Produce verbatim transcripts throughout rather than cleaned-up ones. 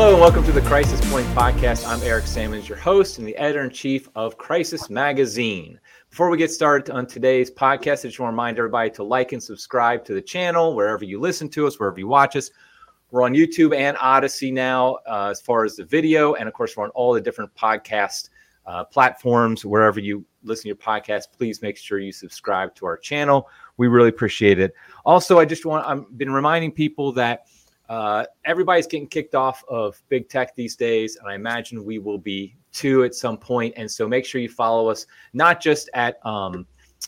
Hello and welcome to the Crisis Point Podcast. I'm Eric Sammons, your host and the editor-in-chief of Crisis Magazine. Before we get started on today's podcast, I just want to remind everybody to like and subscribe to the channel wherever you listen to us, wherever you watch us. We're on YouTube and Odyssey now uh, as far as the video. And of course, we're on all the different podcast uh, platforms. Wherever you listen to your podcast, please make sure you subscribe to our channel. We really appreciate it. Also, I just want, I've been reminding people that Uh, everybody's getting kicked off of big tech these days, and I imagine we will be too at some point. And so make sure you follow us, not just at um,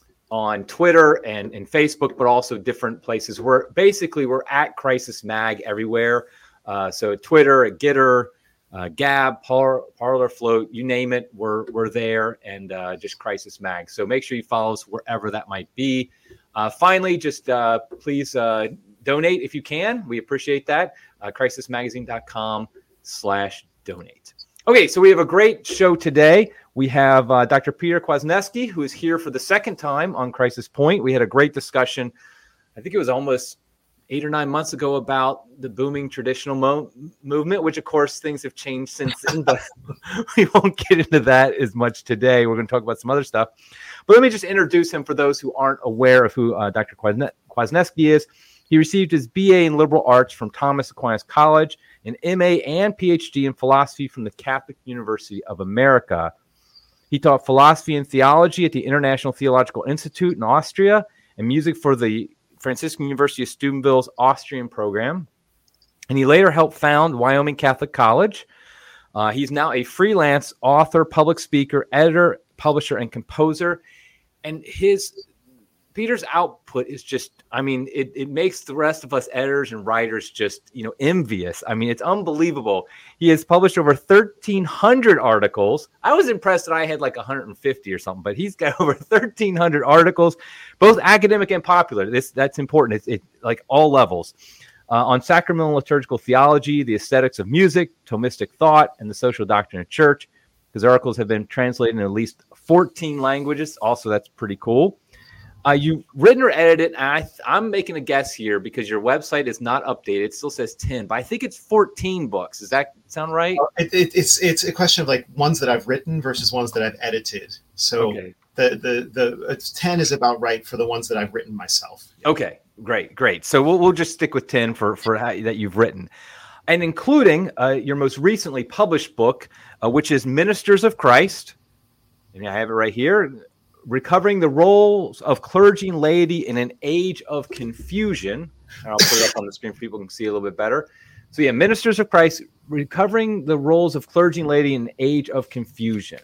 on Twitter and, and Facebook, but also different places. We're basically we're at Crisis Mag everywhere. Uh, so Twitter, at Gitter, uh, Gab, Par- Parler Float, you name it, we're we're there, and uh, just Crisis Mag. So make sure you follow us wherever that might be. Uh, finally, just uh, please. Uh, Donate if you can. We appreciate that. Uh, crisismagazine.com slash donate. Okay, so we have a great show today. We have uh, Doctor Peter Kwasniewski, who is here for the second time on Crisis Point. We had a great discussion, I think it was almost eight or nine months ago, about the booming traditional mo- movement, which, of course, things have changed since then, but we won't get into that as much today. We're going to talk about some other stuff. But let me just introduce him for those who aren't aware of who uh, Doctor Kwasne- Kwasniewski is. He received his B A in liberal arts from Thomas Aquinas College, an M A and P H D in philosophy from the Catholic University of America. He taught philosophy and theology at the International Theological Institute in Austria and music for the Franciscan University of Steubenville's Austrian program. And he later helped found Wyoming Catholic College. Uh, he's now a freelance author, public speaker, editor, publisher, and composer. And his... Peter's output is just, I mean, it, it makes the rest of us editors and writers just, you know, envious. I mean, it's unbelievable. He has published over thirteen hundred articles. I was impressed that I had like one hundred fifty or something, but he's got over thirteen hundred articles, both academic and popular. This That's important. It's it, like all levels. Uh, on sacramental liturgical theology, the aesthetics of music, Thomistic thought, and the social doctrine of church. His articles have been translated in at least fourteen languages. Also, that's pretty cool. Uh, you've written or edited, and I th- I'm making a guess here because your website is not updated. It still says ten, but I think it's fourteen books. Does that sound right? It, it, it's it's a question of like ones that I've written versus ones that I've edited. So okay. the, the, the it's ten is about right for the ones that I've written myself. Okay, great, great. So we'll, we'll just stick with ten for, for how, that you've written. And including uh, your most recently published book, uh, which is Ministers of Christ. And I have it right here. Recovering the roles of clergy and laity in an age of confusion. And I'll put it up on the screen for people can see a little bit better. So yeah, Ministers of Christ, recovering the roles of clergy and laity in an age of confusion.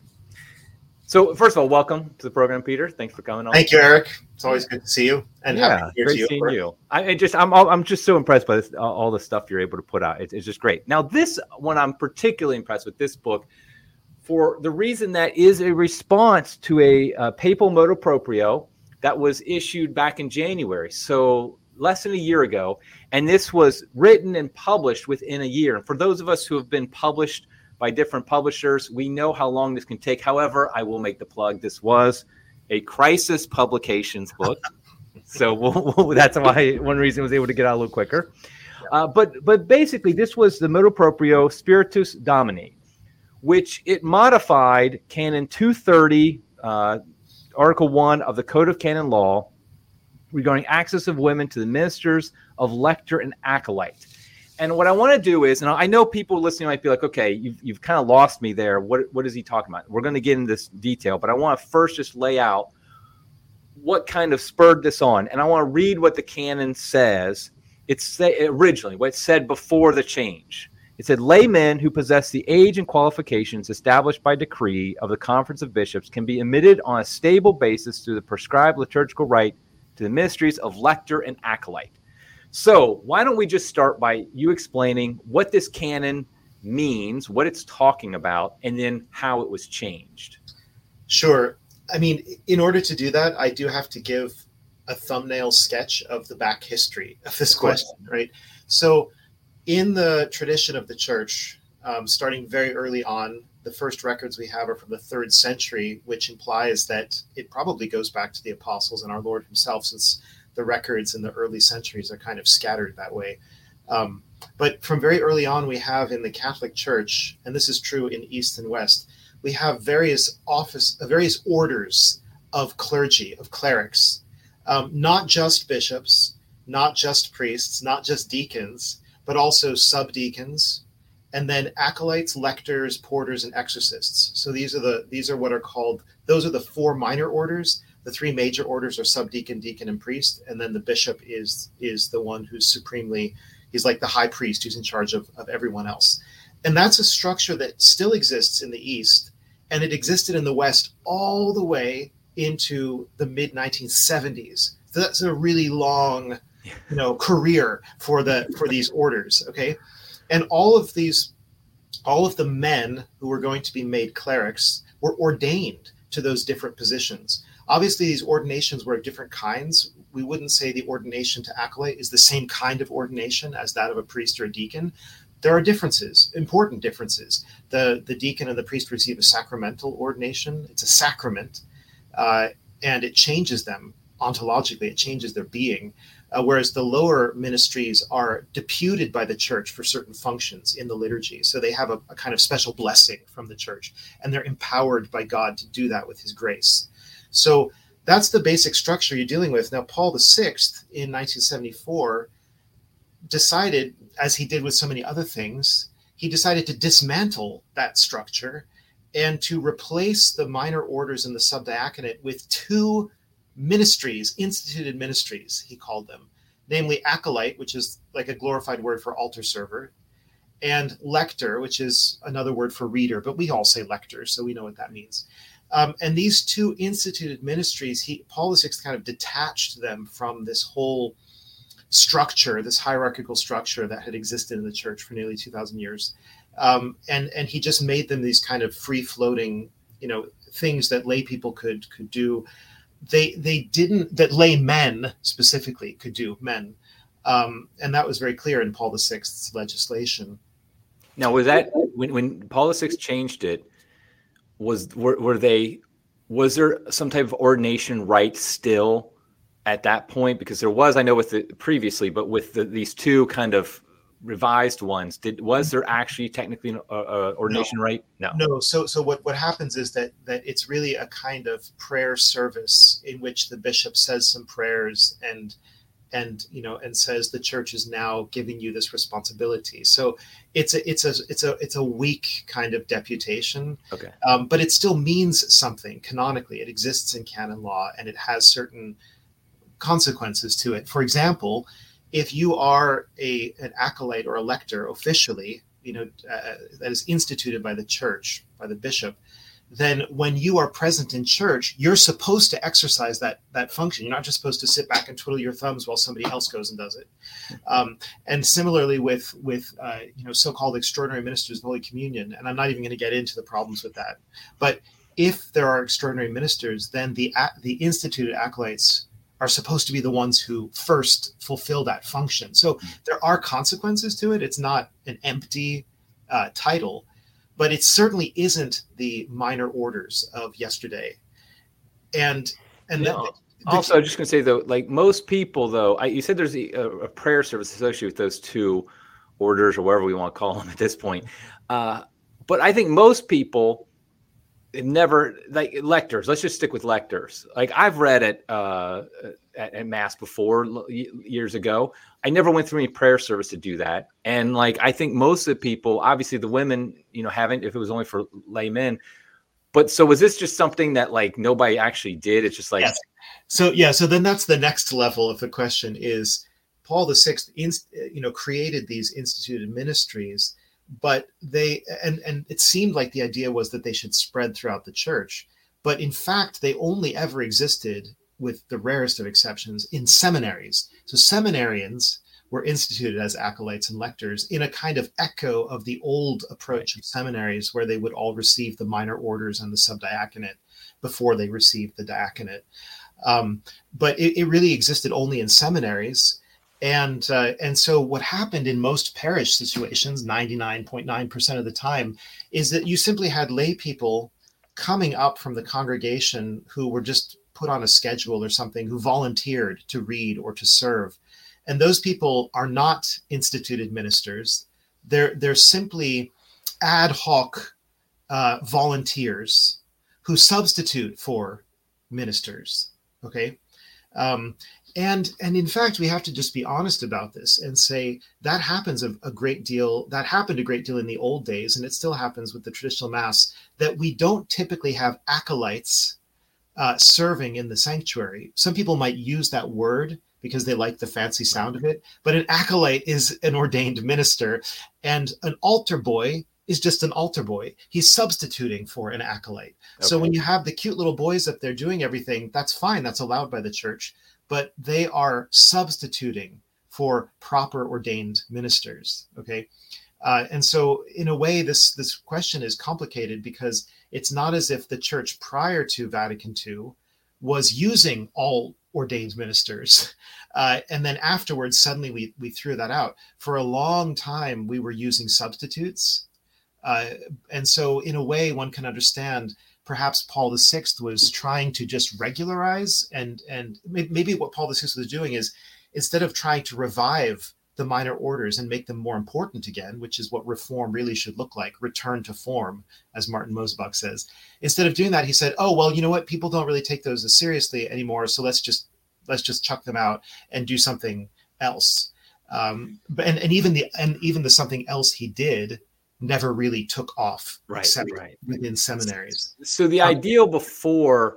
So first of all, welcome to the program, Peter. Thanks for coming on. Thank you, Eric. It's always good to see you. And yeah, happy to hear great to you. seeing you. I, I just, I'm, I'm just so impressed by this, all the stuff you're able to put out. It's, it's just great. Now, this one, I'm particularly impressed with this book, for the reason that is a response to a uh, papal motu proprio that was issued back in January, so less than a year ago. And this was written and published within a year. And for those of us who have been published by different publishers, we know how long this can take. However, I will make the plug. This was a Crisis Publications book. so we'll, we'll, that's why one reason I was able to get out a little quicker. Uh, but, but basically, this was the motu proprio Spiritus Domini, which it modified Canon two thirty, uh, Article one of the Code of Canon Law regarding access of women to the ministers of lector and acolyte. And what I want to do is, and I know people listening might be like, okay, you've, you've kind of lost me there. What, what is he talking about? We're going to get into this detail, but I want to first just lay out what kind of spurred this on. And I want to read what the canon says. It's say, originally what it said before the change. It said, laymen who possess the age and qualifications established by decree of the Conference of Bishops can be admitted on a stable basis through the prescribed liturgical rite to the ministries of lector and acolyte. So why don't we just start by you explaining what this canon means, what it's talking about, and then how it was changed. Sure. I mean, in order to do that, I do have to give a thumbnail sketch of the back history of this question, right? So in the tradition of the church, um, starting very early on, the first records we have are from the third century, which implies that it probably goes back to the apostles and our Lord himself, since the records in the early centuries are kind of scattered that way. Um, But from very early on, we have in the Catholic Church, and this is true in East and West, we have various office, uh, various orders of clergy, of clerics, um, not just bishops, not just priests, not just deacons, but also subdeacons, and then acolytes, lectors, porters, and exorcists. So these are the these are what are called, those are the four minor orders. The three major orders are subdeacon, deacon, and priest, and then the bishop is is the one who's supremely, he's like the high priest who's in charge of, of everyone else. And that's a structure that still exists in the East, and it existed in the West all the way into the mid nineteen seventies. So that's a really long, you know, career for the for these orders, okay? And all of these, all of the men who were going to be made clerics were ordained to those different positions. Obviously, these ordinations were of different kinds. We wouldn't say the ordination to acolyte is the same kind of ordination as that of a priest or a deacon. There are differences, important differences. The, the deacon and the priest receive a sacramental ordination. It's a sacrament, uh, and it changes them ontologically. It changes their being. Uh, whereas the lower ministries are deputed by the church for certain functions in the liturgy. So they have a, a kind of special blessing from the church, and they're empowered by God to do that with his grace. So that's the basic structure you're dealing with. Now, Paul the Sixth in nineteen seventy-four decided, as he did with so many other things, he decided to dismantle that structure and to replace the minor orders in the subdiaconate with two ministries, instituted ministries, he called them, namely acolyte, which is like a glorified word for altar server, and lector, which is another word for reader, but we all say lector, so we know what that means. Um, and these two instituted ministries, he, Paul the Sixth kind of detached them from this whole structure, this hierarchical structure that had existed in the church for nearly two thousand years. Um, and, and he just made them these kind of free-floating, you know, things that lay people could could do. They they didn't, that lay men specifically could do, men. Um, and that was very clear in Paul the Sixth's legislation. Now, was that, when, when Paul the Sixth changed it, was were, were they, was there some type of ordination rite still at that point? Because there was, I know with the previously, but with the, these two kind of revised ones, did was there actually technically an uh, uh, ordination no. rite? No. No. So so what, what happens is that that it's really a kind of prayer service in which the bishop says some prayers and and you know and says the church is now giving you this responsibility. So it's a it's a it's a it's a weak kind of deputation. Okay. Um, but it still means something canonically. It exists in canon law and it has certain consequences to it. For example, if you are a an acolyte or a lector officially, you know, uh, that is instituted by the church, by the bishop, then when you are present in church, you're supposed to exercise that that function. You're not just supposed to sit back and twiddle your thumbs while somebody else goes and does it. Um, and similarly with with uh, you know so-called extraordinary ministers of Holy Communion, and I'm not even going to get into the problems with that. But if there are extraordinary ministers, then the the instituted acolytes are supposed to be the ones who first fulfill that function. So there are consequences to it. It's not an empty uh, title, but it certainly isn't the minor orders of yesterday. And and no. the, the, also, I'm just going to say, though, like most people, though, I, you said there's a, a prayer service associated with those two orders or whatever we want to call them at this point. Uh, but I think most people never, like lectors, let's just stick with lectors. Like I've read it uh, at, at Mass before years ago. I never went through any prayer service to do that. And like, I think most of the people, obviously the women, you know, haven't, if it was only for laymen. But so was this just something that like nobody actually did? It's just like, yes. So, yeah. So then that's the next level of the question is Paul the Sixth, you know, created these instituted ministries, but they, and, and it seemed like the idea was that they should spread throughout the church. But in fact, they only ever existed, with the rarest of exceptions, in seminaries. So seminarians were instituted as acolytes and lectors in a kind of echo of the old approach of seminaries, where they would all receive the minor orders and the subdiaconate before they received the diaconate. Um, but it, it really existed only in seminaries. And uh, and so what happened in most parish situations, ninety-nine point nine percent of the time, is that you simply had lay people coming up from the congregation who were just put on a schedule or something, who volunteered to read or to serve. And those people are not instituted ministers. They're, they're simply ad hoc uh, volunteers who substitute for ministers. Okay. Um, and, and in fact, we have to just be honest about this and say that happens a, a great deal. That happened a great deal in the old days, and it still happens with the traditional Mass, that we don't typically have acolytes uh, serving in the sanctuary. Some people might use that word because they like the fancy sound of it, but an acolyte is an ordained minister, and an altar boy is just an altar boy. He's substituting for an acolyte. Okay. So when you have the cute little boys up there doing everything, that's fine. That's allowed by the church, but they are substituting for proper ordained ministers. Okay. Uh, and so in a way, this, this question is complicated because it's not as if the church prior to Vatican Two was using all ordained ministers. Uh, and then afterwards, suddenly we, we threw that out. For a long time, we were using substitutes. Uh, and so in a way, one can understand perhaps Paul the Sixth was trying to just regularize, and, and maybe what Paul the Sixth was doing is, instead of trying to revive the minor orders and make them more important again, which is what reform really should look like, return to form, as Martin Mosebach says. Instead of doing that, he said, oh, well, you know what? People don't really take those as seriously anymore. So let's just, let's just chuck them out and do something else. Um, but, and, and even the, and even the something else he did never really took off, right, except right. within seminaries. So the um, ideal before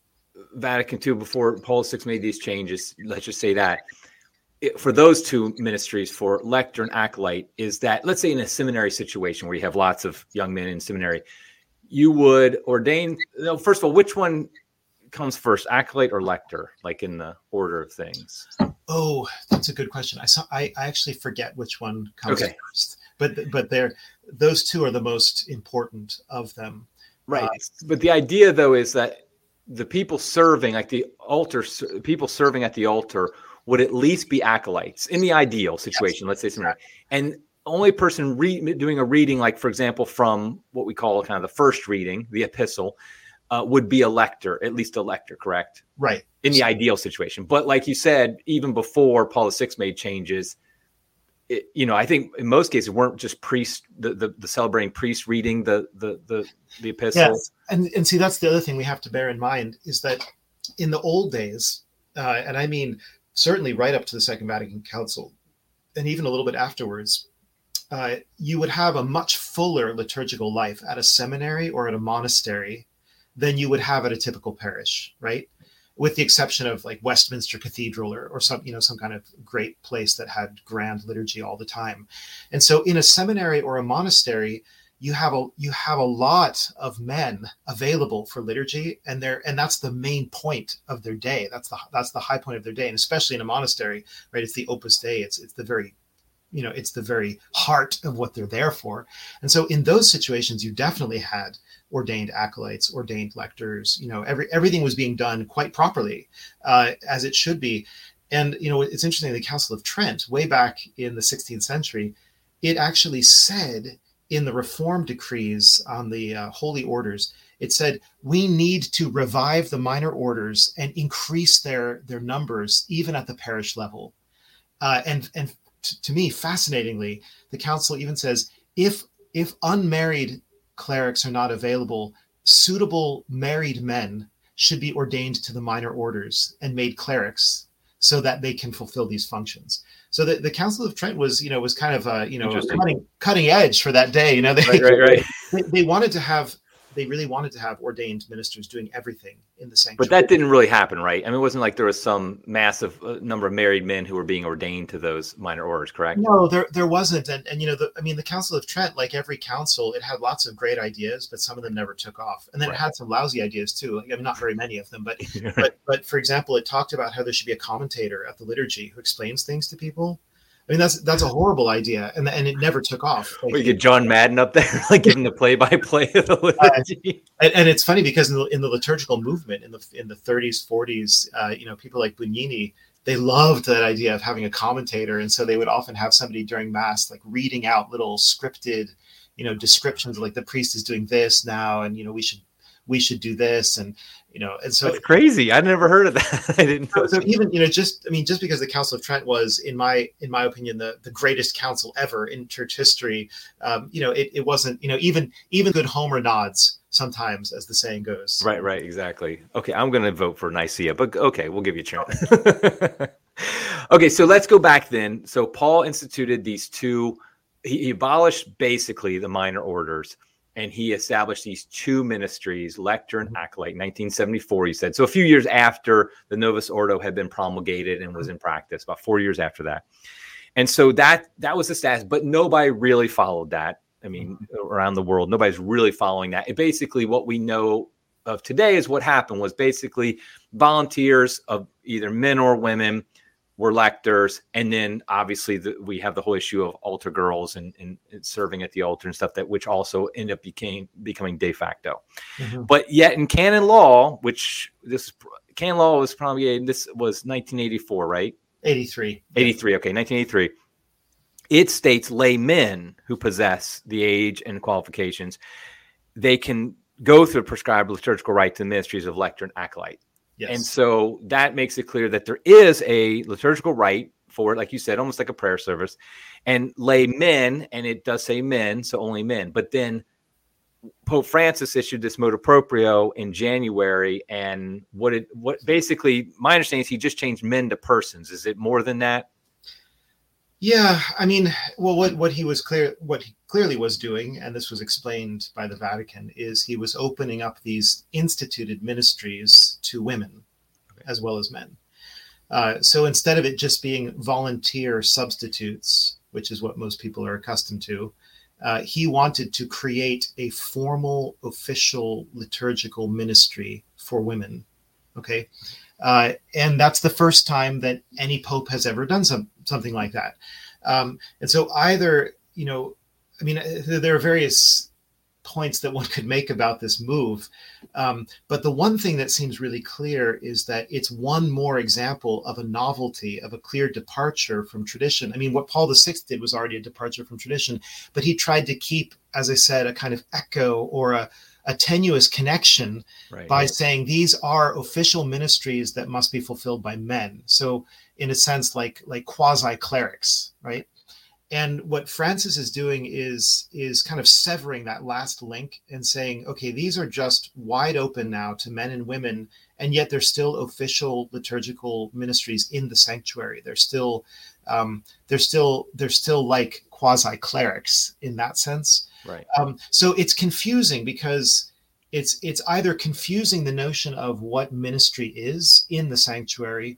Vatican Two, before Paul the Sixth made these changes, let's just say that, it, for those two ministries, for lector and acolyte, is that, let's say in a seminary situation where you have lots of young men in seminary, you would ordain, you know, first of all, which one comes first, acolyte or lector, like in the order of things? Oh, that's a good question. I saw, I, I actually forget which one comes okay. first. But but they're those two are the most important of them, right? Uh, but the idea, though, is that the people serving, like the altar, people serving at the altar, would at least be acolytes in the ideal situation. Yes. Let's say something, and only person re- doing a reading, like for example, from what we call kind of the first reading, the epistle, uh, would be a lector, at least a lector, correct? Right. In the ideal situation, but like you said, even before Paul the Sixth made changes. It, you know, I think in most cases weren't just priests, the, the, the celebrating priests reading the the the, the epistle. Yes. And and see, that's the other thing we have to bear in mind is that in the old days, uh, and I mean certainly right up to the Second Vatican Council, and even a little bit afterwards, uh, you would have a much fuller liturgical life at a seminary or at a monastery than you would have at a typical parish, right? With the exception of like Westminster Cathedral or, or some, you know, some kind of great place that had grand liturgy all the time. And so in a seminary or a monastery, you have a, you have a lot of men available for liturgy, and they're, and that's the main point of their day. That's the, that's the high point of their day. And especially in a monastery, right? It's the Opus Dei. It's, it's the very, you know, it's the very heart of what they're there for. And so in those situations, you definitely had ordained acolytes, ordained lectors, you know, every, everything was being done quite properly, uh, as it should be. And, you know, it's interesting, the Council of Trent, way back in the sixteenth century, it actually said in the reform decrees on the uh, holy orders, it said, we need to revive the minor orders and increase their, their numbers, even at the parish level. Uh, and, and t- to me, fascinatingly, the council even says, if, if unmarried clerics are not available, suitable married men should be ordained to the minor orders and made clerics so that they can fulfill these functions. So the, the Council of Trent was, you know, was kind of, uh, you know, cutting, cutting edge for that day. You know, they, right, right, right. they, they wanted to have, they really wanted to have ordained ministers doing everything in the sanctuary. But that didn't really happen, right? I mean, it wasn't like there was some massive uh, number of married men who were being ordained to those minor orders, correct? No, there there wasn't. And, and you know, the, I mean, the Council of Trent, like every council, it had lots of great ideas, but some of them never took off. And then right. It had some lousy ideas too. Like, I mean, not very many of them, but, but, but for example, it talked about how there should be a commentator at the liturgy who explains things to people. I mean, that's that's a horrible idea, and and it never took off. Like, we get John Madden up there, like giving the play-by-play of the liturgy. Uh, and, and it's funny because in the, in the liturgical movement in the in the thirties, forties, uh, you know, people like Bugnini, they loved that idea of having a commentator, and so they would often have somebody during Mass like reading out little scripted, you know, descriptions like the priest is doing this now, and you know we should we should do this. And, you know, and so that's crazy. I never heard of that. I didn't know. So even, you know, just, I mean, just because the Council of Trent was, in my, in my opinion, the, the greatest council ever in church history, um, you know, it, it wasn't, you know, even, even good Homer nods sometimes, as the saying goes. Right, right, exactly. Okay, I'm going to vote for Nicaea, but okay, we'll give you a chance. Okay, so let's go back then. So Paul instituted these two, he, he abolished basically the minor orders, and he established these two ministries, lector and acolyte, in nineteen seventy-four, he said. So a few years after the Novus Ordo had been promulgated and was in practice, about four years after that. And so that that was the status, but nobody really followed that. I mean, around the world, nobody's really following that. It basically, what we know of today is what happened was basically volunteers of either men or women were lectors. And then obviously the, we have the whole issue of altar girls and, and, and serving at the altar and stuff, that which also ended up became becoming de facto. Mm-hmm. But yet in canon law, which this canon law was probably, this was nineteen eighty-four, right? eighty-three. eighty-three. Okay. nineteen eighty-three. It states laymen who possess the age and qualifications, they can go through prescribed liturgical rite to the ministries of lector and acolyte. Yes. And so that makes it clear that there is a liturgical rite for it, like you said, almost like a prayer service, and laymen, and it does say men, so only men. But then Pope Francis issued this motu proprio in January, and what it what basically my understanding is he just changed men to persons. Is it more than that? Yeah, I mean, well, what, what he was clear, what he clearly was doing, and this was explained by the Vatican, is he was opening up these instituted ministries to women okay. as well as men. Uh, so instead of it just being volunteer substitutes, which is what most people are accustomed to, uh, he wanted to create a formal, official liturgical ministry for women. Okay. Uh, and that's the first time that any pope has ever done some, something like that. Um, and so either, you know, I mean, there are various points that one could make about this move. Um, but the one thing that seems really clear is that it's one more example of a novelty, of a clear departure from tradition. I mean, what Paul the Sixth did was already a departure from tradition, but he tried to keep, as I said, a kind of echo or a a tenuous connection right, by right. saying these are official ministries that must be fulfilled by men. So in a sense, like like quasi clerics, right? And what Francis is doing is is kind of severing that last link and saying, okay, these are just wide open now to men and women, and yet they're still official liturgical ministries in the sanctuary. They're still um, they're still they're still like quasi clerics in that sense. Right. Um, so it's confusing because it's it's either confusing the notion of what ministry is in the sanctuary,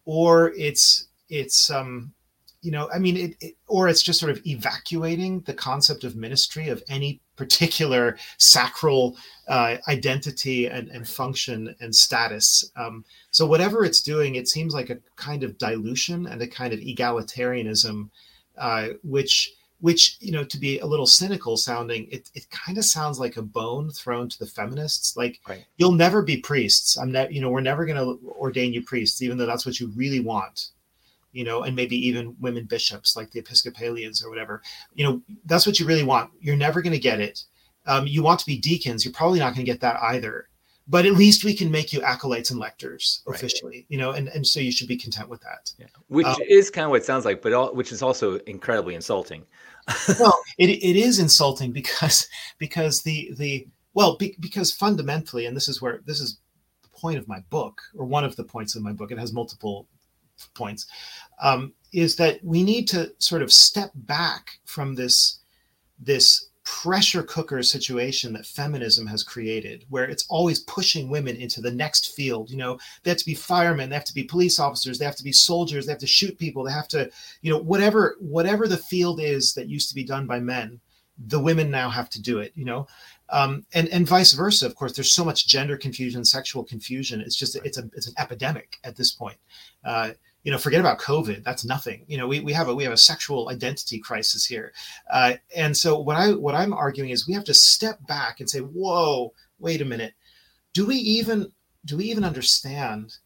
or it's it's um, you know, I mean, it, it or it's just sort of evacuating the concept of ministry, of any particular sacral uh, identity and, and function and status. Um, so whatever it's doing, it seems like a kind of dilution and a kind of egalitarianism, uh, which. Which, you know, to be a little cynical sounding, it, it kind of sounds like a bone thrown to the feminists. Like, right. You'll never be priests. I'm not, you know, we're never going to ordain you priests, even though that's what you really want, you know, and maybe even women bishops like the Episcopalians or whatever. You know, that's what you really want. You're never going to get it. Um, you want to be deacons. You're probably not going to get that either. But at least we can make you acolytes and lectors officially, right. you know, and, and so you should be content with that. Yeah. Which um, is kind of what it sounds like, but all, which is also incredibly insulting. Well, it it is insulting because because the the well be, because fundamentally, and this is where this is the point of my book, or one of the points of my book. It has multiple points. Um, is that we need to sort of step back from this this. pressure cooker situation that feminism has created, where it's always pushing women into the next field. You know, they have to be firemen, they have to be police officers, they have to be soldiers, they have to shoot people, they have to, you know, whatever, whatever the field is that used to be done by men, the women now have to do it, you know, um, and, and vice versa. Of course, there's so much gender confusion, sexual confusion. It's just, it's a, it's an epidemic at this point. Uh, You know, forget about COVID. That's nothing. You know, we, we have a we have a sexual identity crisis here, uh, and so what I what I'm arguing is we have to step back and say, "Whoa, wait a minute. Do we even do we even understand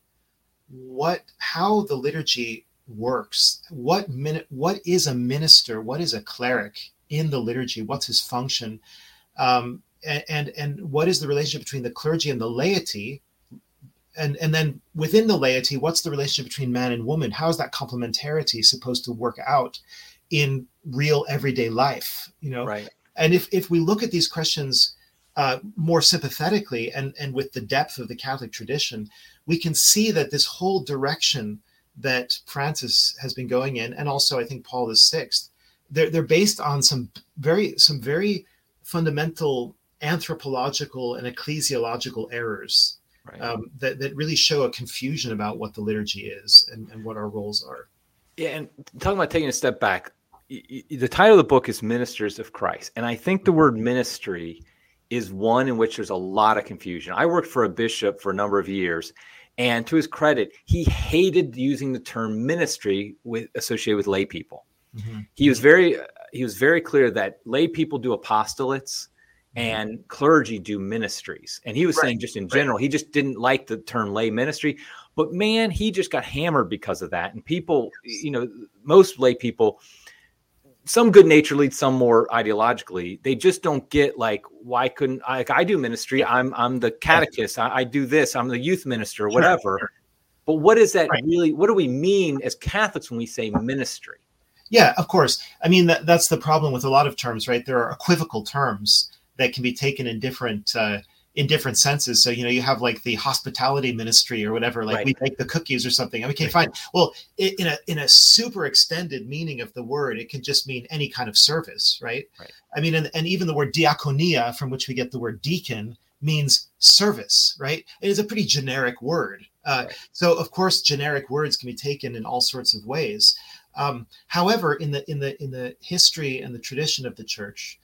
what how the liturgy works? What minute? What is a minister? What is a cleric in the liturgy? What's his function? Um, and, and and what is the relationship between the clergy and the laity? And and then within the laity, what's the relationship between man and woman? How is that complementarity supposed to work out in real everyday life? You know, right. And if if we look at these questions uh, more sympathetically and and with the depth of the Catholic tradition, we can see that this whole direction that Francis has been going in, and also I think Paul the Sixth, they're they're based on some very some very fundamental anthropological and ecclesiological errors. Right. Um, that, that really show a confusion about what the liturgy is and, and what our roles are. Yeah, and talking about taking a step back, y- y- the title of the book is Ministers of Christ. And I think the word ministry is one in which there's a lot of confusion. I worked for a bishop for a number of years, and to his credit, he hated using the term ministry with associated with lay people. Mm-hmm. He was very he was very clear that lay people do apostolates, and clergy do ministries. And he was right. saying just in general, right. he just didn't like the term lay ministry, but man, he just got hammered because of that. And people, you know, most lay people, some good naturedly, some more ideologically, they just don't get like, why couldn't I, like I do ministry. I'm, I'm the catechist. I, I do this. I'm the youth minister or whatever. Sure. But what is that right. really, what do we mean as Catholics when we say ministry? Yeah, of course. I mean, that, that's the problem with a lot of terms, right? There are equivocal terms that can be taken in different uh, in different senses. So, you know, you have like the hospitality ministry or whatever, like right. we make the cookies or something. Okay, fine. Well, it, in a in a super extended meaning of the word, it can just mean any kind of service, right? right. I mean, and, and even the word diakonia, from which we get the word deacon, means service, right? It is a pretty generic word. Uh, right. So, of course, generic words can be taken in all sorts of ways. Um, however, in the in the in the history and the tradition of the church,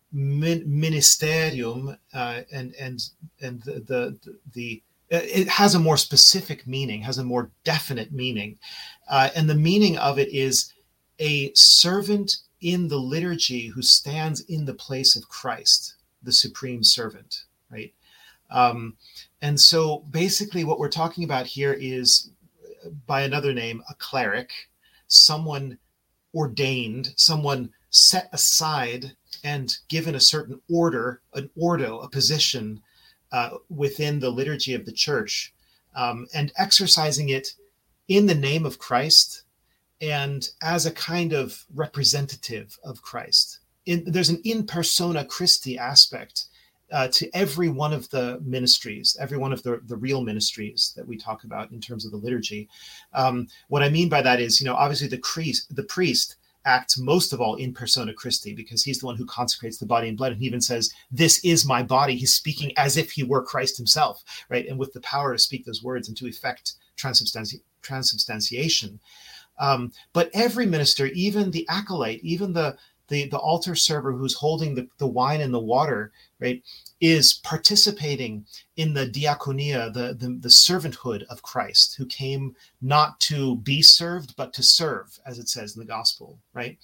ministerium uh, and and and the, the the it has a more specific meaning, has a more definite meaning, uh, and the meaning of it is a servant in the liturgy who stands in the place of Christ, the supreme servant, right? Um, and so basically, what we're talking about here is, by another name, a cleric, someone ordained, someone set aside and given a certain order, an ordo, a position uh, within the liturgy of the church, um, and exercising it in the name of Christ and as a kind of representative of Christ. In, there's an in persona Christi aspect uh, to every one of the ministries, every one of the, the real ministries that we talk about in terms of the liturgy. Um, what I mean by that is, you know, obviously the priest, the priest acts most of all in persona Christi, because he's the one who consecrates the body and blood. And he even says, this is my body. He's speaking as if he were Christ himself, right? And with the power to speak those words and to effect transubstanti- transubstantiation. Um, but every minister, even the acolyte, even the the, the altar server who's holding the, the wine and the water, right, is participating in the diakonia, the, the, the servanthood of Christ, who came not to be served, but to serve, as it says in the gospel, right?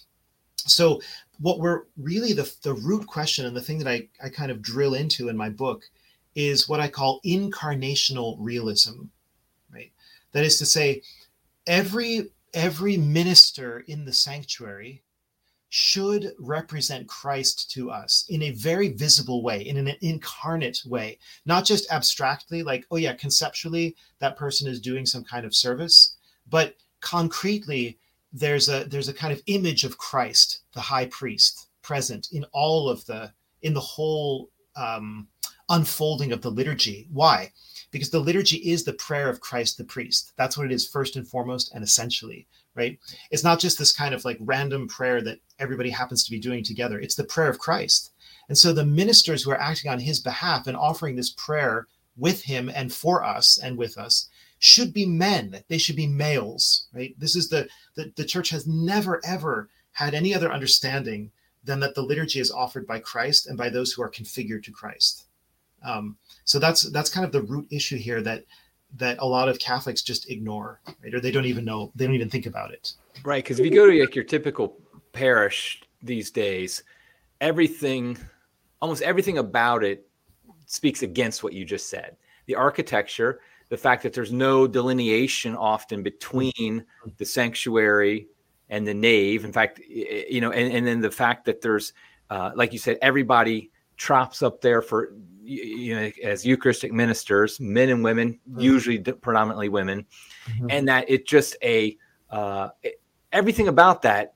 So what we're really, the, the root question, and the thing that I, I kind of drill into in my book, is what I call incarnational realism, right? That is to say, every every minister in the sanctuary should represent Christ to us in a very visible way, in an incarnate way, not just abstractly, like, oh yeah, conceptually that person is doing some kind of service, but concretely there's a there's a kind of image of Christ, the high priest, present in all of the, in the whole um, unfolding of the liturgy. Why? Because the liturgy is the prayer of Christ the priest. That's what it is first and foremost and essentially, right? It's not just this kind of like random prayer that everybody happens to be doing together. It's the prayer of Christ. And so the ministers who are acting on his behalf and offering this prayer with him and for us and with us should be men. They should be males, right? This is the, the, the church has never, ever had any other understanding than that the liturgy is offered by Christ and by those who are configured to Christ. Um, so that's that's kind of the root issue here that that a lot of Catholics just ignore, right? Or they don't even know, they don't even think about it. Right, because if you go to like your typical parish these days, everything, almost everything about it speaks against what you just said. The architecture, the fact that there's no delineation often between the sanctuary and the nave. In fact, you know, and, and then the fact that there's, uh, like you said, everybody trops up there for, you know, as Eucharistic ministers, men and women, mm-hmm. usually predominantly women, mm-hmm. and that it just a uh, it, everything about that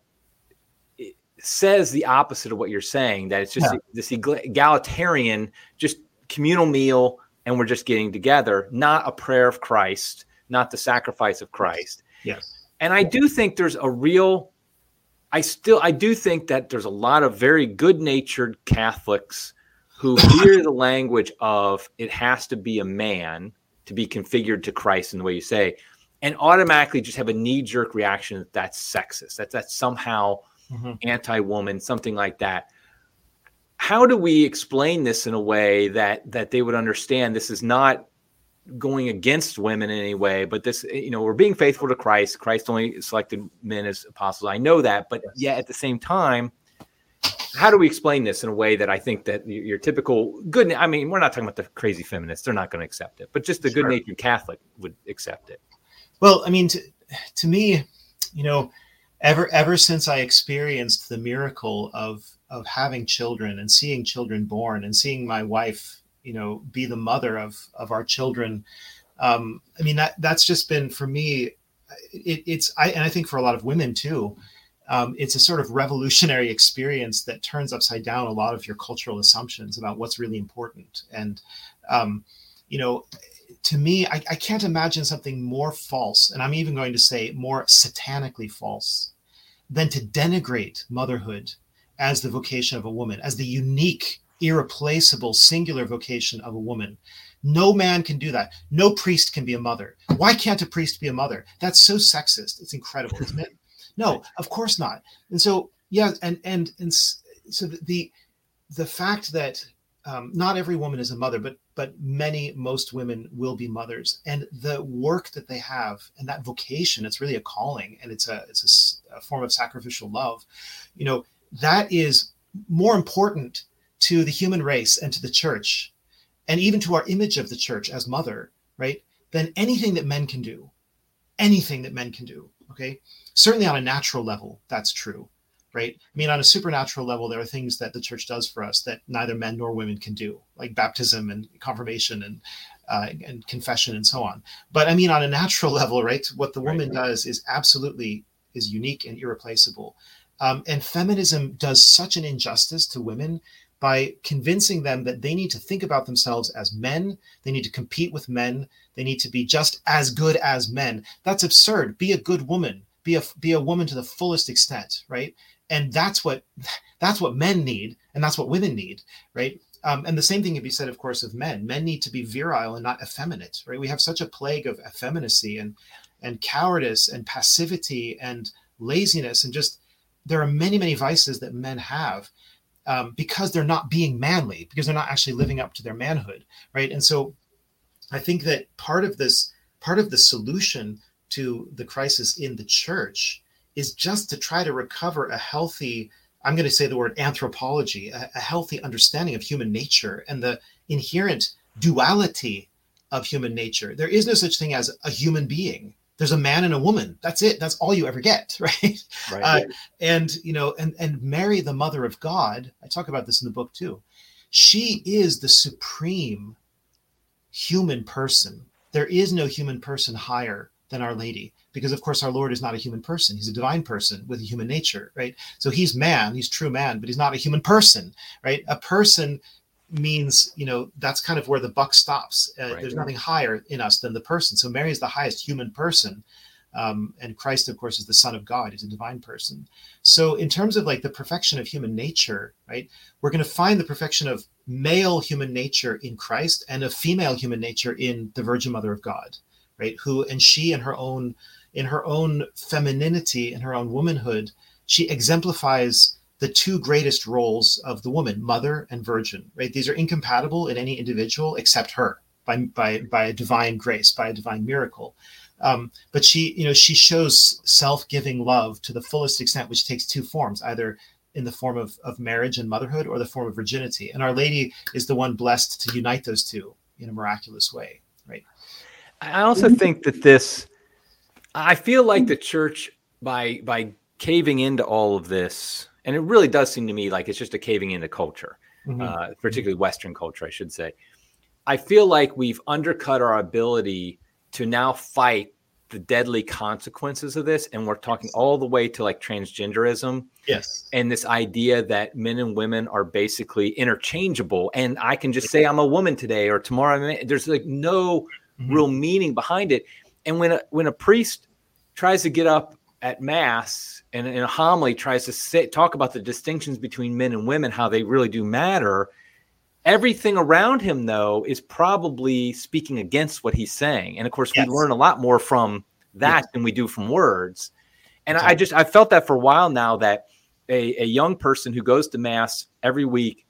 says the opposite of what you're saying. That it's just yeah. this egalitarian, just communal meal, and we're just getting together, not a prayer of Christ, not the sacrifice of Christ. Yes, and I do think there's a real. I still I do think that there's a lot of very good-natured Catholics who hear the language of it has to be a man to be configured to Christ in the way you say, and automatically just have a knee-jerk reaction that that's sexist, that that's somehow mm-hmm. anti-woman, something like that. How do we explain this in a way that that they would understand this is not going against women in any way, but this, you know, we're being faithful to Christ. Christ only selected men as apostles. I know that, but yet at the same time, how do we explain this in a way that I think that your typical good, I mean, we're not talking about the crazy feminists. They're not going to accept it, but just the sure. good-natured Catholic would accept it. Well, I mean, to, to me, you know, ever, ever since I experienced the miracle of, of having children and seeing children born and seeing my wife, you know, be the mother of, of our children. Um, I mean, that, that's just been for me, it, it's, I, and I think for a lot of women too, Um, it's a sort of revolutionary experience that turns upside down a lot of your cultural assumptions about what's really important. And, um, you know, to me, I, I can't imagine something more false, and I'm even going to say more satanically false, than to denigrate motherhood as the vocation of a woman, as the unique, irreplaceable, singular vocation of a woman. No man can do that. No priest can be a mother. Why can't a priest be a mother? That's so sexist. It's incredible, isn't it? No, of course not. And so, yeah, and and and so the the fact that um, not every woman is a mother, but but many, most women will be mothers, and the work that they have and that vocation, it's really a calling, and it's a it's a, a form of sacrificial love. You know, that is more important to the human race and to the church, and even to our image of the church as mother, right, than anything that men can do. Anything that men can do. Okay. Certainly on a natural level, that's true, right? I mean, on a supernatural level, there are things that the church does for us that neither men nor women can do, like baptism and confirmation and uh, and confession and so on. But I mean, on a natural level, right, what the woman right. does is absolutely is unique and irreplaceable. Um, and feminism does such an injustice to women by convincing them that they need to think about themselves as men. They need to compete with men. They need to be just as good as men. That's absurd. Be a good woman. Be a be a woman to the fullest extent, right? And that's what that's what men need, and that's what women need, right? Um, and the same thing can be said, of course, of men. Men need to be virile and not effeminate, right? We have such a plague of effeminacy and and cowardice and passivity and laziness, and just there are many many vices that men have. Um, because they're not being manly, because they're not actually living up to their manhood, right? And so I think that part of this, part of the solution to the crisis in the church is just to try to recover a healthy, I'm going to say the word anthropology, a, a healthy understanding of human nature and the inherent duality of human nature. There is no such thing as a human being. There's a man and a woman. That's it. That's all you ever get, right? Right. Uh, and you know, and and Mary, the Mother of God, I talk about this in the book too. She is the supreme human person. There is no human person higher than Our Lady, because of course our Lord is not a human person. He's a divine person with a human nature, right? So he's man, he's true man, but he's not a human person, right? A person means, you know, that's kind of where the buck stops. Uh, right. There's nothing higher in us than the person. So Mary is the highest human person. Um, and Christ, of course, is the Son of God. He's a divine person. So in terms of like the perfection of human nature, right, we're going to find the perfection of male human nature in Christ and of female human nature in the Virgin Mother of God, right? Who, and she in her own, in her own femininity, in her own womanhood, she exemplifies the two greatest roles of the woman, mother and virgin, right? These are incompatible in any individual except her by, by, by a divine grace, by a divine miracle. Um, but she, you know, she shows self-giving love to the fullest extent, which takes two forms, either in the form of, of marriage and motherhood or the form of virginity. And Our Lady is the one blessed to unite those two in a miraculous way, right? I also think that this, I feel like the church, by by caving into all of this, and it really does seem to me like it's just a caving into culture. Mm-hmm. uh, particularly Western culture, I should say. I feel like we've undercut our ability to now fight the deadly consequences of this. And we're talking all the way to like transgenderism. Yes. And this idea that men and women are basically interchangeable. And I can just say I'm a woman today or tomorrow. I'm a, there's like no mm-hmm. real meaning behind it. And when a, when a priest tries to get up at mass and in a homily tries to say, talk about the distinctions between men and women, how they really do matter, everything around him, though, is probably speaking against what he's saying. And of course, yes. we learn a lot more from that yes. than we do from words. And okay. I just, I felt that for a while now, that a, a young person who goes to mass every week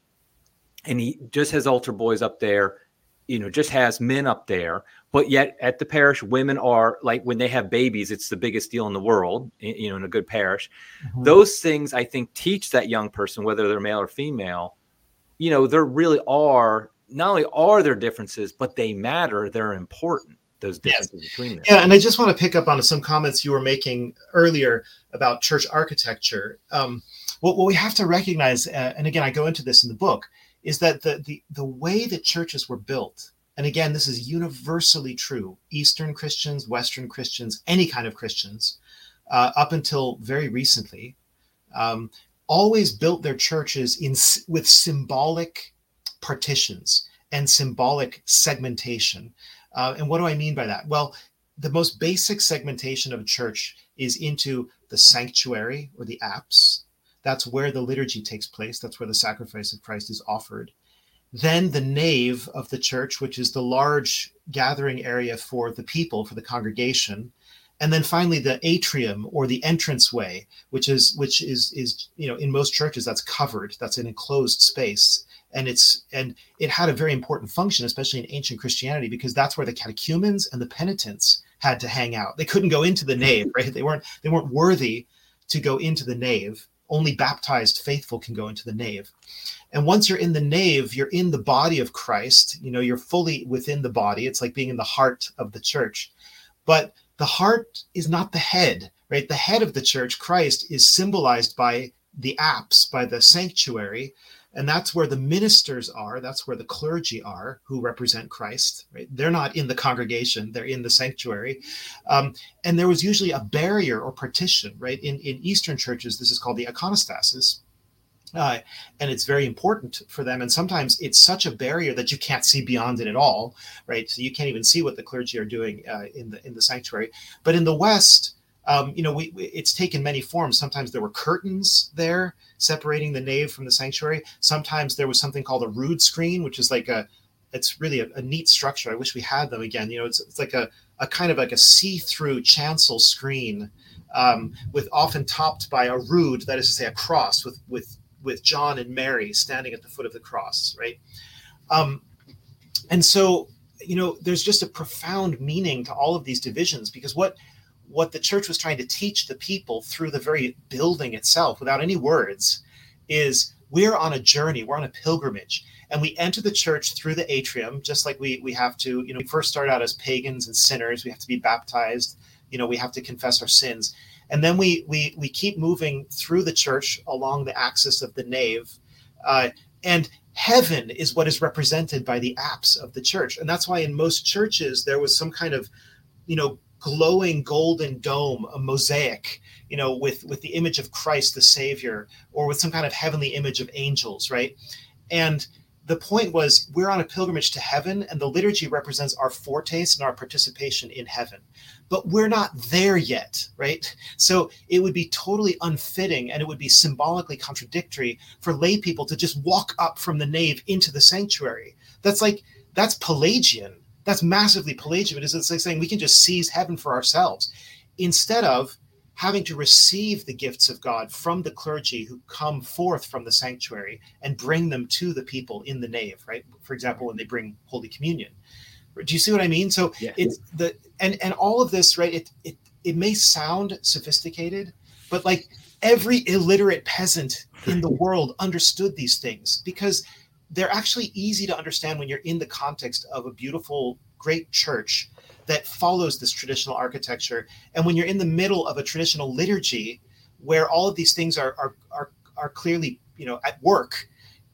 and he just has altar boys up there, you know, just has men up there, but yet at the parish, women are like, when they have babies, it's the biggest deal in the world, you know, in a good parish. Mm-hmm. Those things, I think, teach that young person, whether they're male or female, you know, there really are, not only are there differences, but they matter. They're important, those differences yes. between them. Yeah, and I just want to pick up on some comments you were making earlier about church architecture. Um, what, what we have to recognize, uh, and again, I go into this in the book, is that the, the, the way that churches were built, and again, this is universally true, Eastern Christians, Western Christians, any kind of Christians, uh, up until very recently, um, always built their churches in with symbolic partitions and symbolic segmentation. Uh, and what do I mean by that? Well, the most basic segmentation of a church is into the sanctuary or the apse. That's where the liturgy takes place. That's where the sacrifice of Christ is offered. Then the nave of the church, which is the large gathering area for the people, for the congregation. And then finally, the atrium or the entranceway, which is which is is you know in most churches that's covered, that's an enclosed space, and it's and it had a very important function, especially in ancient Christianity, because that's where the catechumens and the penitents had to hang out. They couldn't go into the nave, right? They weren't they weren't worthy to go into the nave. Only baptized faithful can go into the nave. And once you're in the nave, you're in the body of Christ. You know, you're fully within the body. It's like being in the heart of the church, but the heart is not the head, right? The head of the church, Christ, is symbolized by the apse, by the sanctuary. And that's where the ministers are. That's where the clergy are who represent Christ, right? They're not in the congregation. They're in the sanctuary. Um, and there was usually a barrier or partition, right? In, in Eastern churches, this is called the iconostasis. Uh, and it's very important for them. And sometimes it's such a barrier that you can't see beyond it at all, right? So you can't even see what the clergy are doing uh, in the in the sanctuary. But in the West, um, you know, we, we, it's taken many forms. Sometimes there were curtains there separating the nave from the sanctuary. Sometimes there was something called a rood screen, which is like a, it's really a, a neat structure. I wish we had them again. You know, it's it's like a, a kind of like a see-through chancel screen um, with often topped by a rood, that is to say a cross with with with John and Mary standing at the foot of the cross, right? Um, and so, you know, there's just a profound meaning to all of these divisions, because what what the church was trying to teach the people through the very building itself, without any words, is we're on a journey, we're on a pilgrimage, and we enter the church through the atrium, just like we we have to, you know, we first start out as pagans and sinners, we have to be baptized, you know, we have to confess our sins. And then we we we keep moving through the church along the axis of the nave. Uh, and heaven is what is represented by the apse of the church. And that's why in most churches there was some kind of, you know, glowing golden dome, a mosaic, you know, with, with the image of Christ the Savior, or with some kind of heavenly image of angels, right? And the point was, we're on a pilgrimage to heaven, and the liturgy represents our foretaste and our participation in heaven. But we're not there yet, right? So it would be totally unfitting, and it would be symbolically contradictory for lay people to just walk up from the nave into the sanctuary. That's like, that's Pelagian. That's massively Pelagian. It's like saying we can just seize heaven for ourselves, instead of having to receive the gifts of God from the clergy who come forth from the sanctuary and bring them to the people in the nave, right? For example, when they bring Holy Communion. Do you see what I mean? So yeah. it's the and and all of this, right? It it it may sound sophisticated, but like every illiterate peasant in the world understood these things, because they're actually easy to understand when you're in the context of a beautiful, great church that follows this traditional architecture. And when you're in the middle of a traditional liturgy where all of these things are are are, are clearly, you know, at work,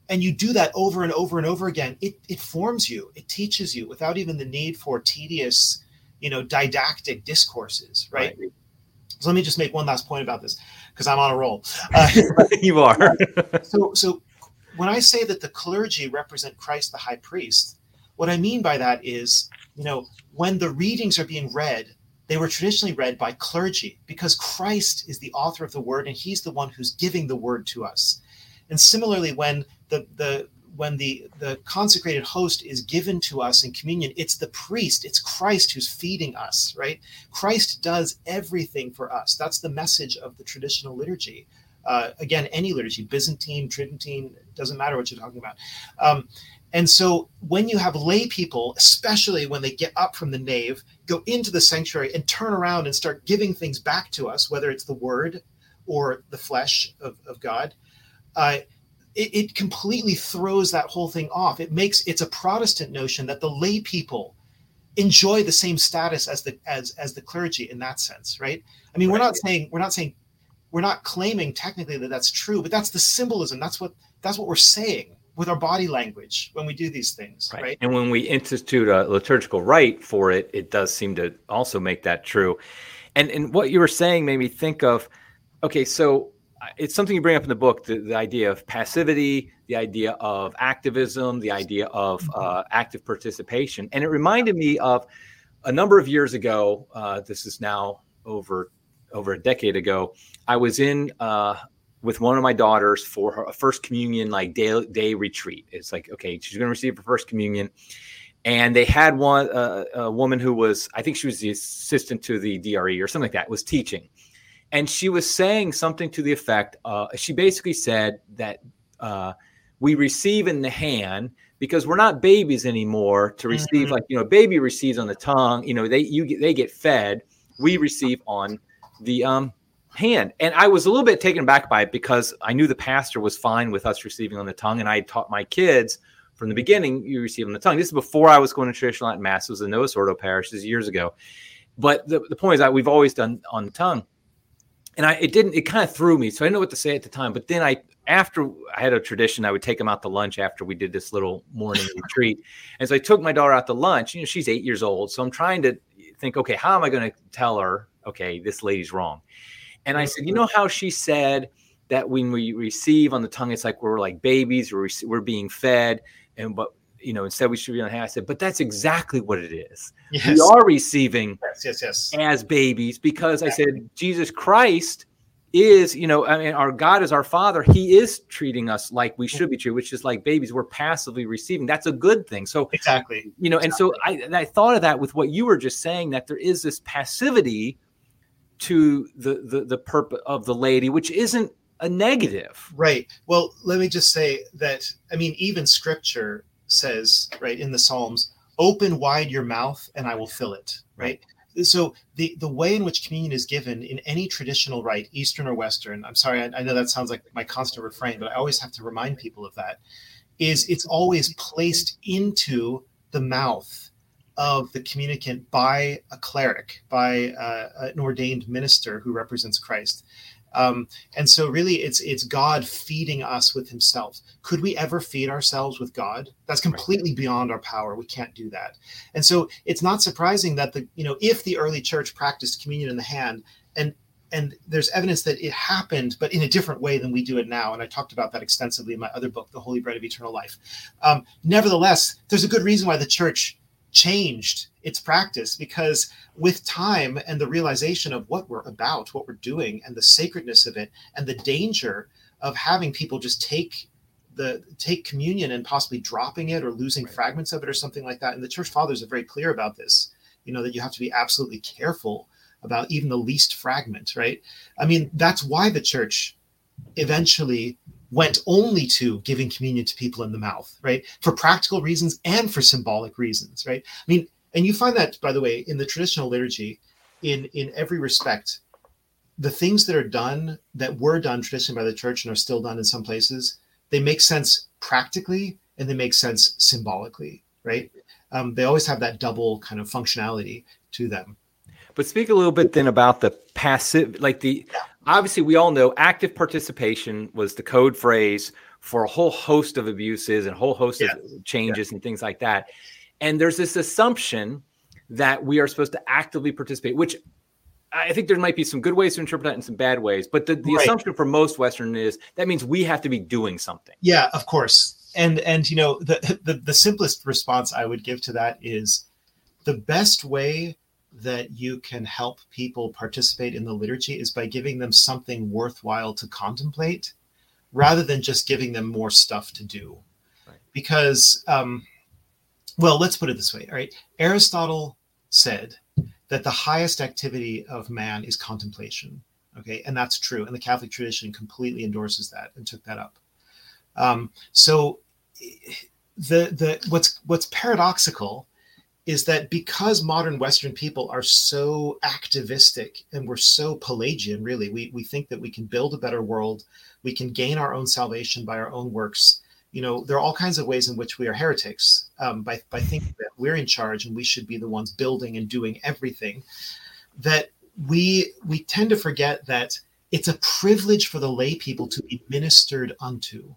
and you do that over and over and over again, it, it forms you, it teaches you without even the need for tedious, you know, didactic discourses, right? right. So let me just make one last point about this, because I'm on a roll. Uh, you are. so, so when I say that the clergy represent Christ, the high priest, what I mean by that is, you know, when the readings are being read, they were traditionally read by clergy, because Christ is the author of the word, and he's the one who's giving the word to us. And similarly, when the the when the, the consecrated host is given to us in communion, it's the priest, it's Christ who's feeding us, right? Christ does everything for us. That's the message of the traditional liturgy. Uh, again, any liturgy, Byzantine, Tridentine, doesn't matter what you're talking about. Um, and so when you have lay people, especially when they get up from the nave, go into the sanctuary and turn around and start giving things back to us, whether it's the word or the flesh of, of God, uh, it, it completely throws that whole thing off. It makes, it's a Protestant notion that the lay people enjoy the same status as the as as the clergy in that sense, right? I mean, right. we're not saying we're not saying we're not claiming technically that that's true, but that's the symbolism. That's what that's what we're saying with our body language when we do these things, right? right? And when we institute a liturgical rite for it, it does seem to also make that true. And and what you were saying made me think of, okay, so it's something you bring up in the book, the, the idea of passivity, the idea of activism, the idea of uh, active participation. And it reminded me of a number of years ago, uh, this is now over over a decade ago, I was in uh, with one of my daughters for her first communion, like day, day retreat. It's like, okay, she's going to receive her first communion. And they had one, uh, a woman who was, I think she was the assistant to the D R E or something like that, was teaching. And she was saying something to the effect, uh, she basically said that uh, we receive in the hand because we're not babies anymore to receive, mm-hmm. like, you know, a baby receives on the tongue, you know, they you get, they get fed, we receive on the um, hand. And I was a little bit taken aback by it because I knew the pastor was fine with us receiving on the tongue. And I had taught my kids from the beginning, you receive on the tongue. This is before I was going to traditional Latin Mass. It was the Novus Ordo parish. This is years ago. But the, the point is that we've always done on the tongue. And I, it didn't, it kind of threw me. So I didn't know what to say at the time. But then I, after I had a tradition, I would take them out to lunch after we did this little morning retreat. And so I took my daughter out to lunch. You know, she's eight years old. So I'm trying to think, okay, how am I going to tell her, okay, this lady's wrong? And I said, you know how she said that when we receive on the tongue, it's like we're like babies, we're, we're being fed. And, but, you know, instead we should be on the hand. I said, but that's exactly what it is. Yes. We are receiving yes, yes, yes. as babies because exactly. I said, Jesus Christ is, you know, I mean, our God is our Father. He is treating us like we should be treated, which is like babies. We're passively receiving. That's a good thing. So exactly, you know, exactly. and so I, I thought of that with what you were just saying, that there is this passivity to the the the purpose of the laity, which isn't a negative. Right. Well, let me just say that, I mean, even Scripture says, right, in the Psalms, open wide your mouth and I will fill it, right? So the, the way in which communion is given in any traditional rite, Eastern or Western, I'm sorry, I, I know that sounds like my constant refrain, but I always have to remind people of that, is it's always placed into the mouth of the communicant by a cleric, by uh, an ordained minister who represents Christ. Um, and so really it's it's God feeding us with himself. Could we ever feed ourselves with God? That's completely beyond our power. We can't do that. And so it's not surprising that the, you know, if the early church practiced communion in the hand, and and there's evidence that it happened, but in a different way than we do it now. And I talked about that extensively in my other book, The Holy Bread of Eternal Life. Um, nevertheless, there's a good reason why the church changed its practice, because with time and the realization of what we're about, what we're doing, and the sacredness of it, and the danger of having people just take the take communion and possibly dropping it or losing right. fragments of it or something like that. And the church fathers are very clear about this, you know, that you have to be absolutely careful about even the least fragment, right? I mean, that's why the church eventually went only to giving communion to people in the mouth, right? For practical reasons and for symbolic reasons, right? I mean, and you find that, by the way, in the traditional liturgy, in, in every respect, the things that are done, that were done traditionally by the church and are still done in some places, they make sense practically and they make sense symbolically, right? Um, they always have that double kind of functionality to them. But speak a little bit then about the passive, like the, yeah. obviously we all know active participation was the code phrase for a whole host of abuses and a whole host Yeah. of changes Yeah. and things like that. And there's this assumption that we are supposed to actively participate, which I think there might be some good ways to interpret that and some bad ways. But the, the Right. assumption for most Western is that means we have to be doing something. Yeah, of course. And, and you know, the, the, the simplest response I would give to that is the best way that you can help people participate in the liturgy is by giving them something worthwhile to contemplate rather than just giving them more stuff to do. Right. Because, um, well, let's put it this way. All right. Aristotle said that the highest activity of man is contemplation. Okay. And that's true. And the Catholic tradition completely endorses that and took that up. Um, so the, the, what's, what's paradoxical is that because modern Western people are so activistic and we're so Pelagian, really, we, we think that we can build a better world. We can gain our own salvation by our own works. You know, there are all kinds of ways in which we are heretics um, by, by thinking that we're in charge and we should be the ones building and doing everything, that we, we tend to forget that it's a privilege for the lay people to be ministered unto.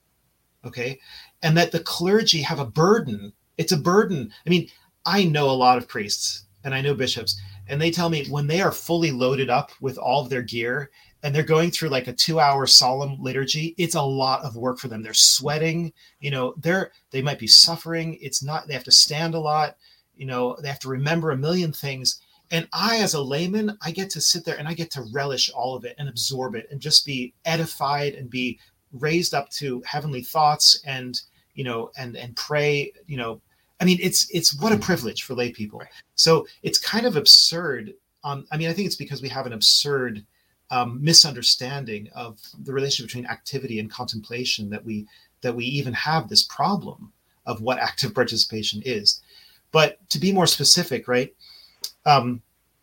Okay. And that the clergy have a burden. It's a burden. I mean, I know a lot of priests and I know bishops, and they tell me when they are fully loaded up with all of their gear and they're going through like a two hour solemn liturgy, it's a lot of work for them. They're sweating, you know, they're, they might be suffering. It's not, they have to stand a lot, you know, they have to remember a million things. And I, as a layman, I get to sit there and I get to relish all of it and absorb it and just be edified and be raised up to heavenly thoughts and, you know, and, and pray, you know, I mean, it's it's what a privilege for lay people. Right. So it's kind of absurd. Um, I mean, I think it's because we have an absurd um, misunderstanding of the relationship between activity and contemplation that we that we even have this problem of what active participation is. But to be more specific, right? Um,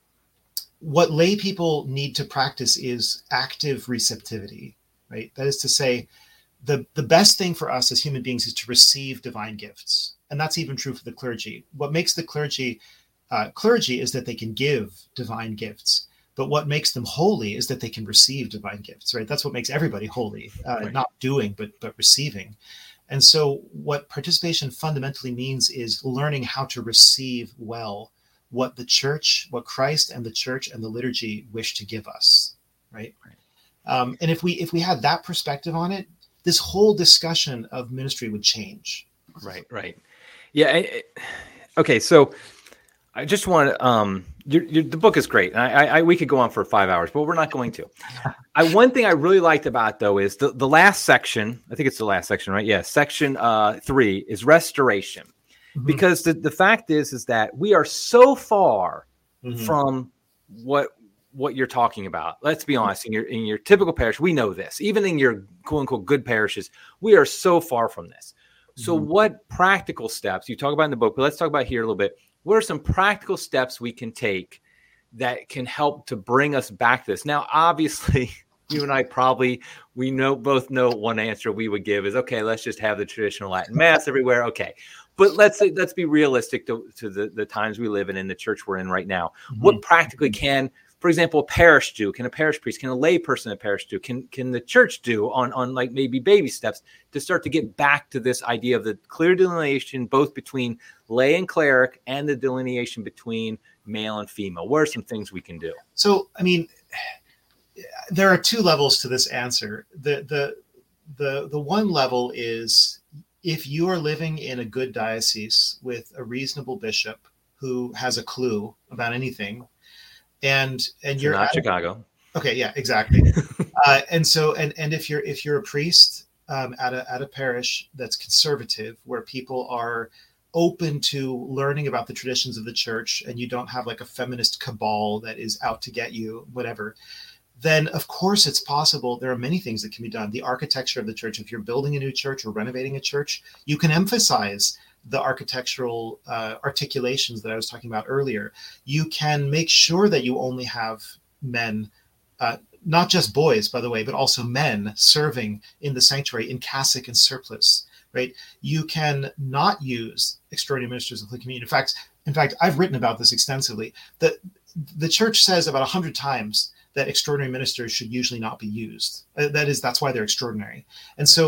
what lay people need to practice is active receptivity, right? That is to say, the the best thing for us as human beings is to receive divine gifts. And that's even true for the clergy. What makes the clergy uh, clergy is that they can give divine gifts. But what makes them holy is that they can receive divine gifts, right? That's what makes everybody holy, uh, Right. not doing, but but receiving. And so what participation fundamentally means is learning how to receive well what the church, what Christ and the church and the liturgy wish to give us, right? Right. Um, and if we if we had that perspective on it, this whole discussion of ministry would change. Right, right. Yeah. I, I- okay. So I just want to, um, your, your, the book is great. And I, I, we could go on for five hours, but we're not going to. I, one thing I really liked about though, is the, the last section, I think it's the last section, right? Yeah. Section uh, three is restoration, Mhm. because the, the fact is, is that we are so far Mhm. from what, what you're talking about. Let's be honest, in your, in your typical parish, we know this, even in your quote unquote good parishes, we are so far from this. So Mhm. what practical steps you talk about in the book, but let's talk about here a little bit. What are some practical steps we can take that can help to bring us back to this? Now, obviously, you and I probably, we know both know one answer we would give is, okay, let's just have the traditional Latin Mass everywhere. Okay. But let's let's be realistic to, to the, the times we live in, in the church we're in right now. Mhm. What practically can, for example, a parish do? Can a parish priest, can a lay person in a parish do? Can can the church do on, on like maybe baby steps to start to get back to this idea of the clear delineation both between lay and cleric and the delineation between male and female? What are some things we can do? So, I mean, there are two levels to this answer. The the the the one level is if you are living in a good diocese with a reasonable bishop who has a clue about anything, and and So you're not at- Chicago. okay, yeah, exactly. uh, and so and and if you're if you're a priest um, at a at a parish that's conservative, where people are open to learning about the traditions of the church, and you don't have like a feminist cabal that is out to get you, whatever, then of course it's possible. There are many things that can be done. The architecture of the church, if you're building a new church or renovating a church, you can emphasize the architectural uh, articulations that I was talking about earlier. You can make sure that you only have men, uh, not just boys, by the way, but also men serving in the sanctuary in cassock and surplice, right? You can not use extraordinary ministers of the communion. In fact, in fact, I've written about this extensively. The, the church says about a hundred times that extraordinary ministers should usually not be used. Uh, That is, that's why they're extraordinary. And so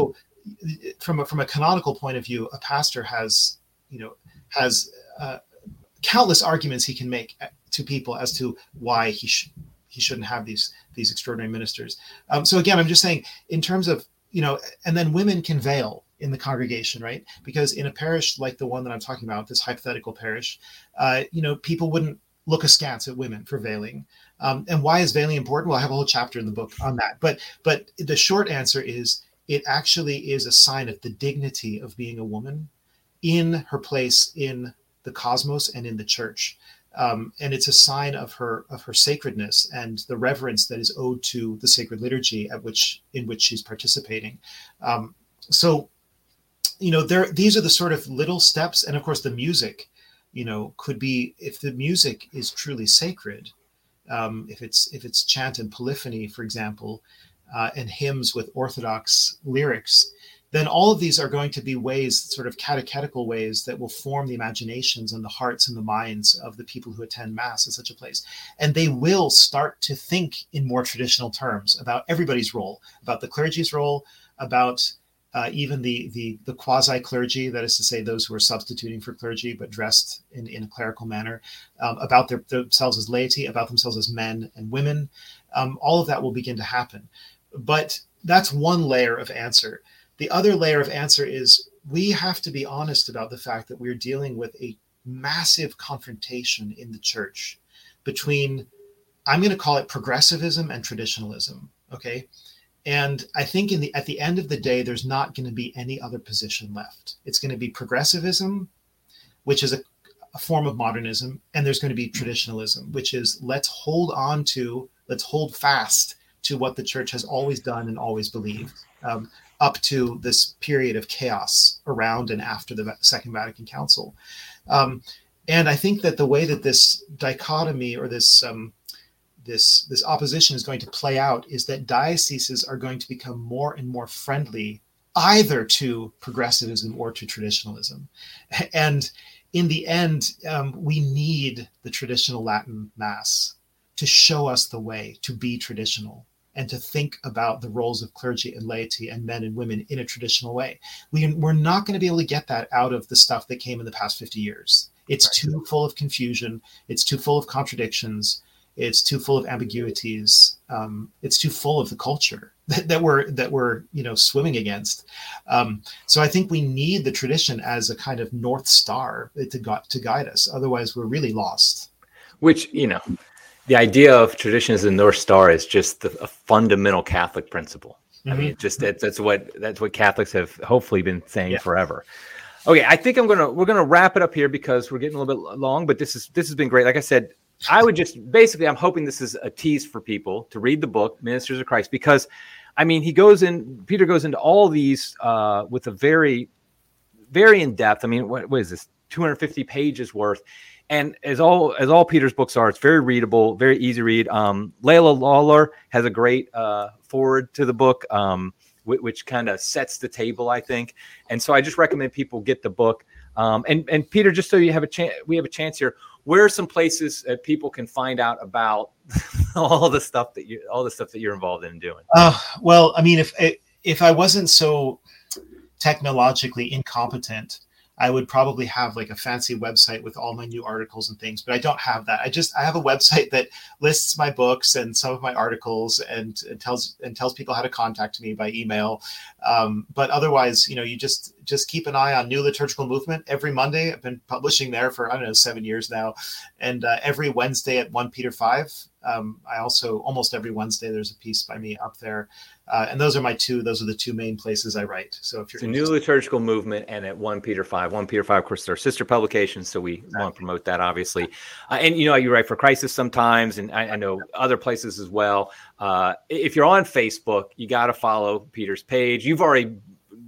from a, from a canonical point of view, a pastor has, you know, has uh, countless arguments he can make to people as to why he should he shouldn't have these these extraordinary ministers. Um, so again, I'm just saying in terms of, you know, and then women can veil in the congregation, right? Because in a parish like the one that I'm talking about, this hypothetical parish, uh, you know, people wouldn't look askance at women for veiling. Um, and why is veiling important? Well, I have a whole chapter in the book on that. But but the short answer is it actually is a sign of the dignity of being a woman in her place in the cosmos and in the church. Um, and it's a sign of her of her sacredness and the reverence that is owed to the sacred liturgy at which in which she's participating. Um, so, you know, there these are the sort of little steps, and of course the music, you know, could be, if the music is truly sacred, um, if it's if it's chant and polyphony, for example, uh, and hymns with Orthodox lyrics, then all of these are going to be ways, sort of catechetical ways, that will form the imaginations and the hearts and the minds of the people who attend Mass in such a place. And they will start to think in more traditional terms about everybody's role, about the clergy's role, about uh, even the, the, the quasi-clergy, that is to say, those who are substituting for clergy but dressed in, in a clerical manner, um, about their, themselves as laity, about themselves as men and women. Um, all of that will begin to happen. But that's one layer of answer. The other layer of answer is we have to be honest about the fact that we're dealing with a massive confrontation in the church between, I'm going to call it progressivism and traditionalism. Okay. And I think in the, at the end of the day, there's not going to be any other position left. It's going to be progressivism, which is a, a form of modernism. And there's going to be traditionalism, which is let's hold on to, let's hold fast to what the church has always done and always believed. Um, up to this period of chaos around and after the Second Vatican Council. Um, and I think that the way that this dichotomy or this um, this this opposition is going to play out is that dioceses are going to become more and more friendly either to progressivism or to traditionalism. And in the end, um, we need the traditional Latin Mass to show us the way to be traditional and to think about the roles of clergy and laity and men and women in a traditional way. We, we're not going to be able to get that out of the stuff that came in the past fifty years. It's right. Too full of confusion. It's too full of contradictions. It's too full of ambiguities. Um, it's too full of the culture that, that we're that we're you know swimming against. Um, so I think we need the tradition as a kind of North Star to, gu- to guide us. Otherwise, we're really lost. Which, you know, the idea of tradition as the North Star is just the, a fundamental Catholic principle. Mm-hmm. I mean, it just that's, that's what that's what Catholics have hopefully been saying yeah. forever. Okay, I think I'm gonna we're gonna wrap it up here because we're getting a little bit long. But this is this has been great. Like I said, I would just basically I'm hoping this is a tease for people to read the book Ministers of Christ, because I mean he goes in Peter goes into all these uh, with a very very in depth. I mean, what, what is this two hundred fifty pages worth? And as all as all Peter's books are, it's very readable, very easy read. Um, Layla Lawler has a great uh, foreword to the book, um, which, which kind of sets the table, I think. And so I just recommend people get the book. Um, and and Peter, just so you have a chance, we have a chance here. Where are some places that people can find out about all the stuff that you all the stuff that you're involved in doing? Uh, well, I mean, if if I wasn't so technologically incompetent, I would probably have like a fancy website with all my new articles and things, but I don't have that. I just, I have a website that lists my books and some of my articles and, and tells, and tells people how to contact me by email. Um, but otherwise, you know, you just, just keep an eye on New Liturgical Movement every Monday. I've been publishing there for, I don't know, seven years now. And uh, every Wednesday at First Peter five. Um, I also, almost every Wednesday, there's a piece by me up there. Uh, and those are my two, those are the two main places I write. So if you're so New Liturgical Movement and at First Peter five, First Peter five, of course, they're sister publications. So we exactly. want to promote that, obviously. Uh, and, you know, you write for Crisis sometimes, and I, I know other places as well. Uh, if you're on Facebook, you got to follow Peter's page. You've already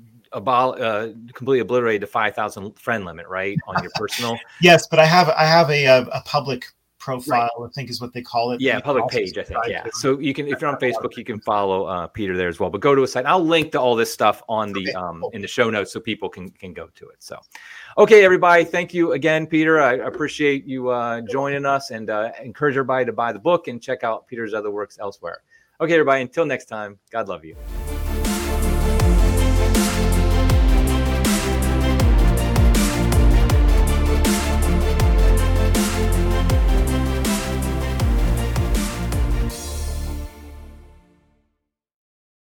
Abol- uh, completely obliterated the five thousand friend limit, right? On your personal. Yes, but I have, I have a, a, a public profile, right. I think is what they call it. Yeah, public page, I think. Yeah. So you can, if you're on Facebook, you can follow uh, Peter there as well. But go to a site. I'll link to all this stuff on the okay. um, in the show notes so people can can go to it. So, okay, everybody, thank you again, Peter. I appreciate you uh, joining us, and uh, encourage everybody to buy the book and check out Peter's other works elsewhere. Okay, everybody, until next time, God love you.